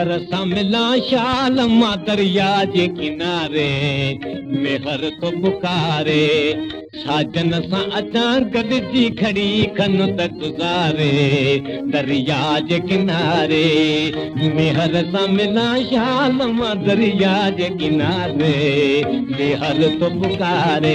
मेहर सां मिलां शाल मां दरिया जे किनारे मेहर तो पुकारे साजन सां अचां गॾिजी खड़ी खन त गुज़ारे दरिया जे किनारे मेहर सां मिलां शाल मां दरिया जे किनारे मेहर तो पुकारे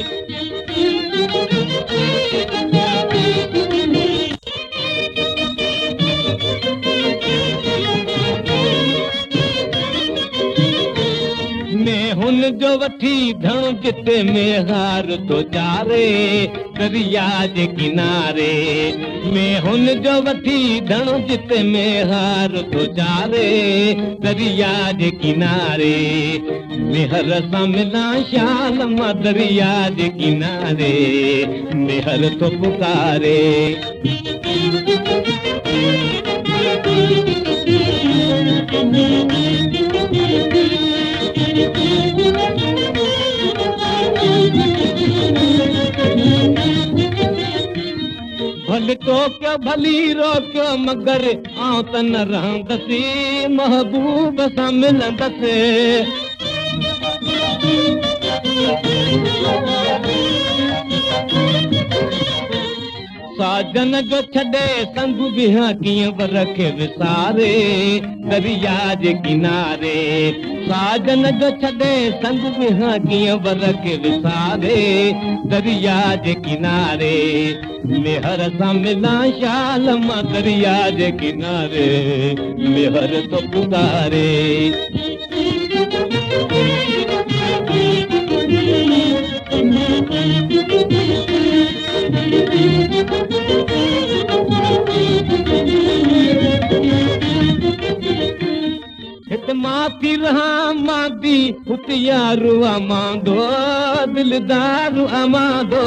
हुन जो वठी धणो जिते मेहार तो चारे दरिया जे किनारे में हुन जो वठी धणो जिते मेहार तो चारे दरिया जे किनारे मेहर सां मिलां शाल मां दरिया जे किनारे मेहर तो पुकारे भल टोकियो भली रोकियो मगर आउं त न रहंदसि महबूब सां मिलंदसि साजन जो छॾे संग बिहा कीअं वर खे विसारे दरिया जे किनारे साजन जो छॾे संग बिहा कीअं वर खे विसारे दरिया जे किनारे मेहर सां मिलां शाल मां दरिया जे किनारे मेहर तो पुकारे माथी रहा मादी हुतियारू अमांदो दिलदारू अमांदो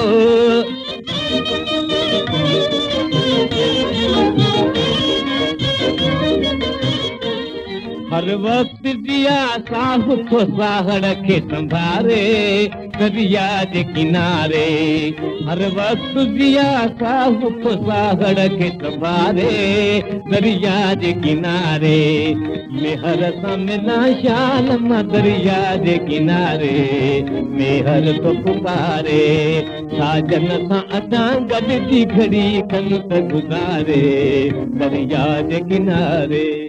हर वक्त जिया साहु तो साहड़ के संभारे दरिया जे किनारे हर वक्त जिया साहु तो साहड़ के संभारे दरिया जे किनारे मेहर सां मिलां शाल मां दरिया जे किनारे मेहर तो पुकारे साजन सां अचां गॾिजी खड़ी खन त गुज़ारे दरिया जे किनारे।